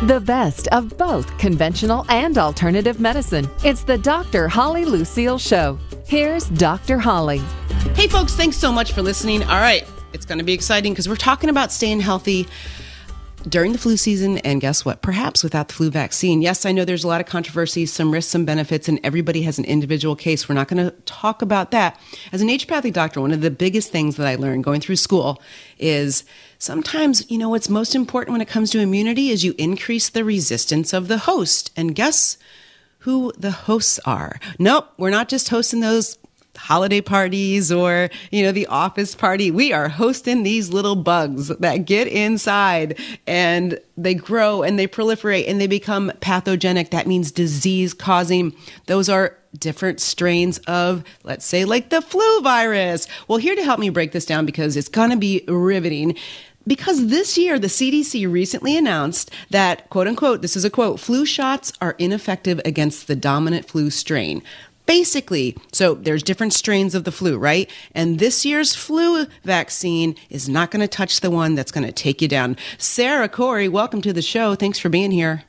The best of both conventional and alternative medicine. It's the Dr. Holly Lucille Show. Here's Dr. Holly. Hey folks, thanks so much for listening. All right, it's going to be exciting because we're talking about staying healthy during the flu season, and guess what? Perhaps without the flu vaccine. Yes, I know there's a lot of controversy, some risks, some benefits, and everybody has an individual case. We're not going to talk about that. As a naturopathic doctor, one of the biggest things that I learned going through school is sometimes, what's most important when it comes to immunity is you increase the resistance of the host. And guess who the hosts are? Nope, we're not just hosting those holiday parties or, the office party. We are hosting these little bugs that get inside and they grow and they proliferate and they become pathogenic. That means disease causing. Those are different strains of, let's say, like the flu virus. Well, here to help me break this down because it's going to be riveting. Because this year, the CDC recently announced that, quote unquote, this is a quote, flu shots are ineffective against the dominant flu strain. Basically, so there's different strains of the flu, right? And this year's flu vaccine is not going to touch the one that's going to take you down. Sarah Corey, welcome to the show. Thanks for being here.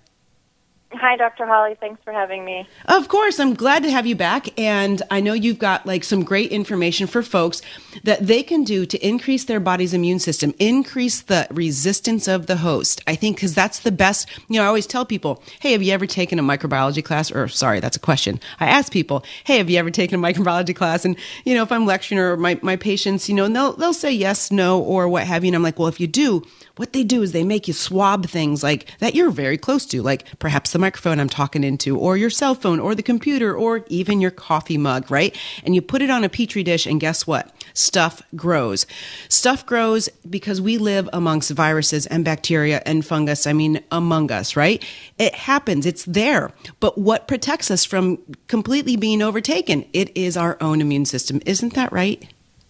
Hi, Dr. Holly. Thanks for having me. Of course. I'm glad to have you back. And I know you've got some great information for folks that they can do to increase their body's immune system, increase the resistance of the host. I think because that's the best. I always tell people, hey, have you ever taken a microbiology class? Or sorry, that's a question. I ask people, hey, have you ever taken a microbiology class? And, if I'm lecturing or my patients, and they'll say yes, no, or what have you. And I'm like, well, if you do, what they do is they make you swab things like that you're very close to, like perhaps the microphone I'm talking into, or your cell phone, or the computer, or even your coffee mug, right? And you put it on a petri dish, and guess what? Stuff grows. Stuff grows because we live amongst viruses and bacteria and fungus, among us, right? It happens. It's there. But what protects us from completely being overtaken? It is our own immune system. Isn't that right?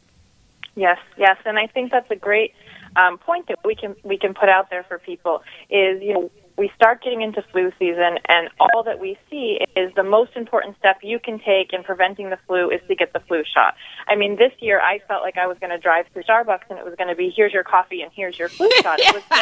Yes. And I think that's a great point that we can put out there for people is, we start getting into flu season and all that we see is the most important step you can take in preventing the flu is to get the flu shot. This year I felt like I was going to drive through Starbucks and it was going to be, here's your coffee and here's your flu shot. It was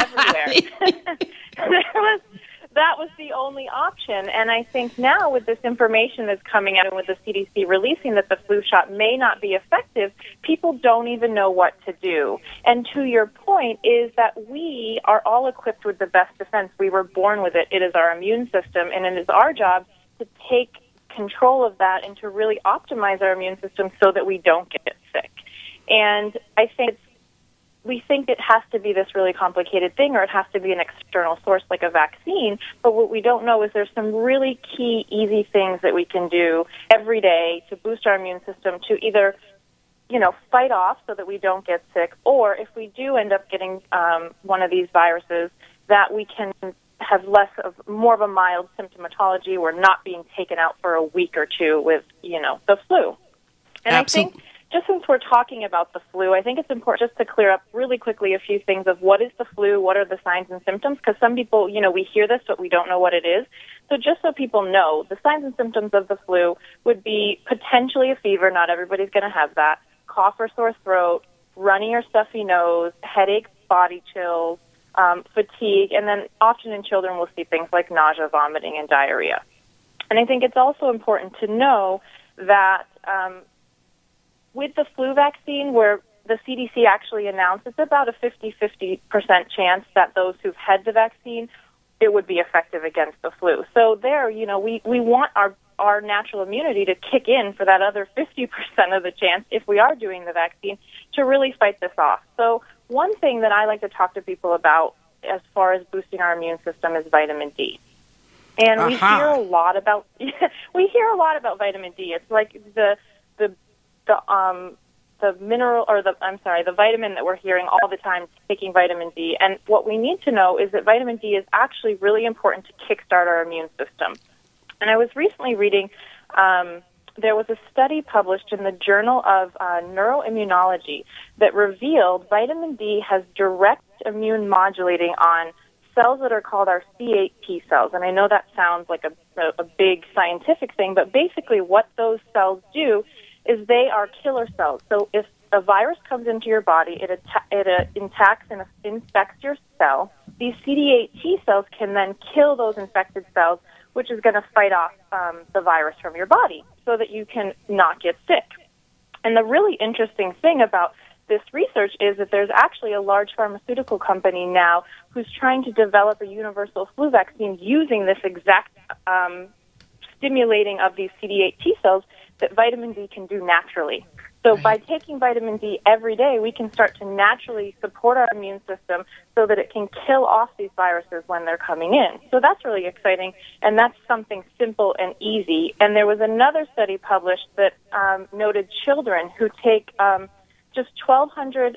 everywhere. That was the only option. And I think now with this information that's coming out and with the CDC releasing that the flu shot may not be effective, people don't even know what to do. And to your point is that we are all equipped with the best defense. We were born with it. It is our immune system, and it is our job to take control of that and to really optimize our immune system so that we don't get sick. And I think we think it has to be this really complicated thing or it has to be an external source like a vaccine, but what we don't know is there's some really key, easy things that we can do every day to boost our immune system to either, fight off so that we don't get sick, or if we do end up getting one of these viruses, that we can have more of a mild symptomatology. We're not being taken out for a week or two with, the flu. And Absolutely. I think just since we're talking about the flu, I think it's important just to clear up really quickly a few things of what is the flu, what are the signs and symptoms, because some people, we hear this, but we don't know what it is. So just so people know, the signs and symptoms of the flu would be potentially a fever, not everybody's going to have that, cough or sore throat, runny or stuffy nose, headaches, body chills, fatigue, and then often in children we'll see things like nausea, vomiting, and diarrhea. And I think it's also important to know that with the flu vaccine, where the CDC actually announced it's about a 50% chance that those who've had the vaccine, it would be effective against the flu. So there, we want our natural immunity to kick in for that other 50% of the chance, if we are doing the vaccine, to really fight this off. So one thing that I like to talk to people about as far as boosting our immune system is vitamin D. And we hear a lot about vitamin D. It's like the mineral or the vitamin that we're hearing all the time, taking vitamin D. And what we need to know is that vitamin D is actually really important to kickstart our immune system. And I was recently reading, there was a study published in the Journal of Neuroimmunology that revealed vitamin D has direct immune modulating on cells that are called our C8 T cells. And I know that sounds like a big scientific thing, but basically what those cells do is they are killer cells. So if a virus comes into your body, it attacks and infects your cell, these CD8 T cells can then kill those infected cells, which is going to fight off the virus from your body so that you can not get sick. And the really interesting thing about this research is that there's actually a large pharmaceutical company now who's trying to develop a universal flu vaccine using this exact stimulating of these CD8 T cells that vitamin D can do naturally. So by taking vitamin D every day, we can start to naturally support our immune system so that it can kill off these viruses when they're coming in. So that's really exciting, and that's something simple and easy. And there was another study published that noted children who take just 1,200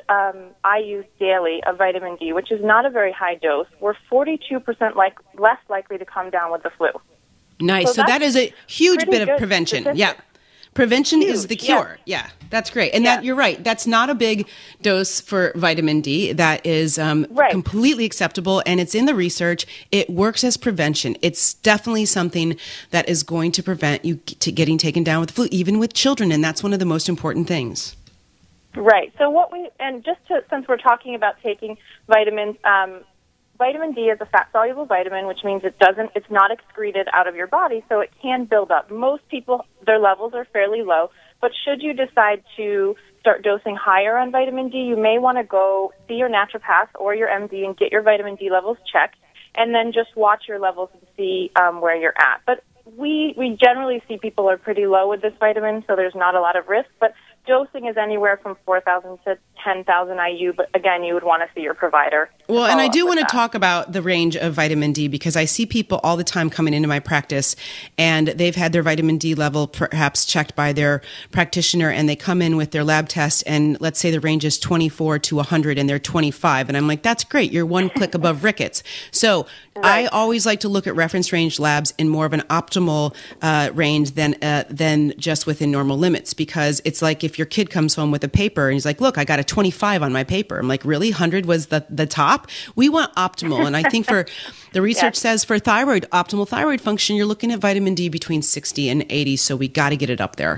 IUs daily of vitamin D, which is not a very high dose, were 42% less likely to come down with the flu. Nice. So that is a huge bit of prevention. Statistic. Yeah. Prevention is the cure. Yeah, that's great. And that you're right. That's not a big dose for vitamin D. That is completely acceptable, and it's in the research. It works as prevention. It's definitely something that is going to prevent you getting taken down with the flu, even with children, and that's one of the most important things. Right. So since we're talking about taking vitamins, vitamin D is a fat-soluble vitamin, which means it's not excreted out of your body, so it can build up. Most people, their levels are fairly low, but should you decide to start dosing higher on vitamin D, you may want to go see your naturopath or your MD and get your vitamin D levels checked, and then just watch your levels and see where you're at. But we generally see people are pretty low with this vitamin, so there's not a lot of risk, but dosing is anywhere from 4,000 to 10,000 IU, but again, you would want to see your provider. Well, and I do want to talk about the range of vitamin D because I see people all the time coming into my practice and they've had their vitamin D level perhaps checked by their practitioner and they come in with their lab test and let's say the range is 24 to 100 and they're 25. And I'm like, that's great. You're one click above rickets. So I always like to look at reference range labs in more of an optimal range than just within normal limits because it's like if your kid comes home with a paper and he's like, look, I got a 25 on my paper. I'm like, really? 100 was the top? We want optimal. And I think for the research says for optimal thyroid function, you're looking at vitamin D between 60 and 80. So we got to get it up there.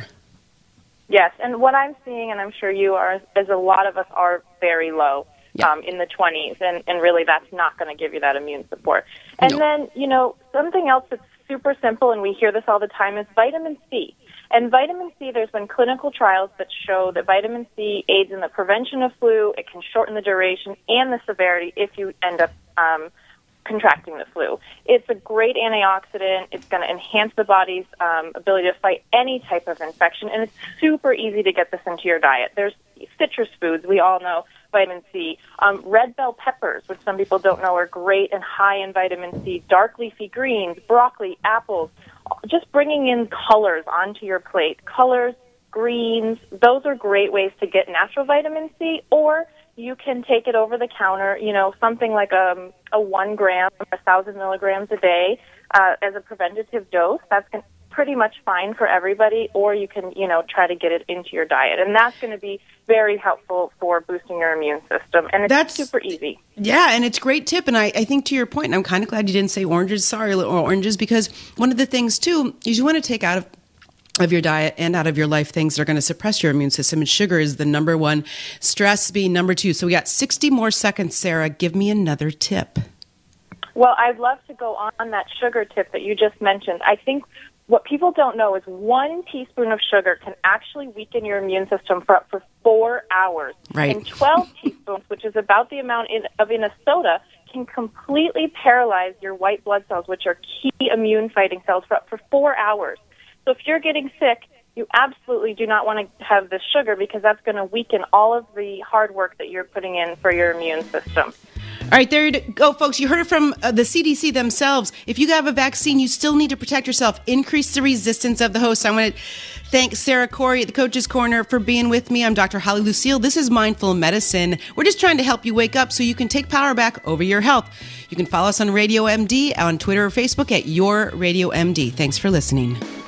Yes. And what I'm seeing, and I'm sure you are, is a lot of us are very low in the 20s. And really that's not going to give you that immune support. And then, something else that's super simple, and we hear this all the time, is vitamin C. And vitamin C, there's been clinical trials that show that vitamin C aids in the prevention of flu. It can shorten the duration and the severity if you end up contracting the flu. It's a great antioxidant. It's going to enhance the body's ability to fight any type of infection, and it's super easy to get this into your diet. There's citrus foods. We all know vitamin C. Red bell peppers, which some people don't know are great and high in vitamin C. Dark leafy greens, broccoli, apples. Just bringing in colors onto your plate. Colors, greens, those are great ways to get natural vitamin C, or you can take it over the counter, something like a 1 gram or 1,000 milligrams a day as a preventative dose. That's pretty much fine for everybody, or you can, try to get it into your diet. And that's going to be very helpful for boosting your immune system. And it's super easy. Yeah, and it's a great tip. And I think to your point, and I'm kind of glad you didn't say oranges, because one of the things, too, is you want to take out of your diet and out of your life things that are going to suppress your immune system. And sugar is the number one, stress being number two. So we got 60 more seconds, Sarah. Give me another tip. Well, I'd love to go on that sugar tip that you just mentioned. I think what people don't know is 1 teaspoon of sugar can actually weaken your immune system for up to 4 hours. Right. And 12 teaspoons, which is about the amount in a soda, can completely paralyze your white blood cells, which are key immune-fighting cells, for up to 4 hours. So if you're getting sick, you absolutely do not want to have this sugar because that's going to weaken all of the hard work that you're putting in for your immune system. All right, there you go, folks. You heard it from the CDC themselves. If you have a vaccine, you still need to protect yourself. Increase the resistance of the host. I want to thank Sarah Corey at the Coach's Corner for being with me. I'm Dr. Holly Lucille. This is Mindful Medicine. We're just trying to help you wake up so you can take power back over your health. You can follow us on Radio MD on Twitter or Facebook at Your Radio MD. Thanks for listening.